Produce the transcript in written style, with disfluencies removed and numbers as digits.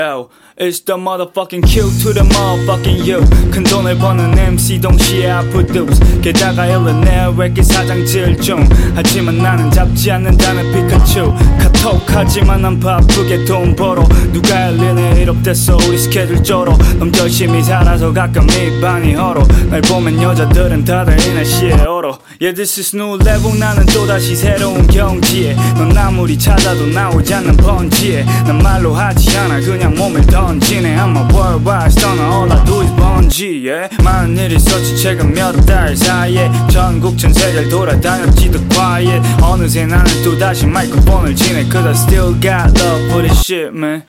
It's the motherfucking Q to the motherfucking U. 큰 돈을 버는 MC 동시에 I produce. 게다가 일러내 랩기 사장질 중. 하지만 나는 잡지 않는다는 피카츄. 카톡하지만 난 바쁘게 돈 벌어. 누가 열리네 이럽됐어 우리 스케줄 쩔어. 너무 열심히 살아서 가끔 입안이 헐어. 날 보면 여자들은 다들 이 날씨에 얼어. Yeah this is new level. 나는 또다시 새로운 경지에. 넌 아무리 찾아도 나오지 않는 번지에. 난 말로 하지 않아 그냥 몸을 던지네. I'm a worldwide stunner. All I do is 번지. yeah. 많은 일이 있었지 최근 몇 달 사이에. 전국 전 세계를 돌아다녔지도 quiet. 어느새 나는 또다시 마이크폰을 지내. Cause I still got love for this shit man.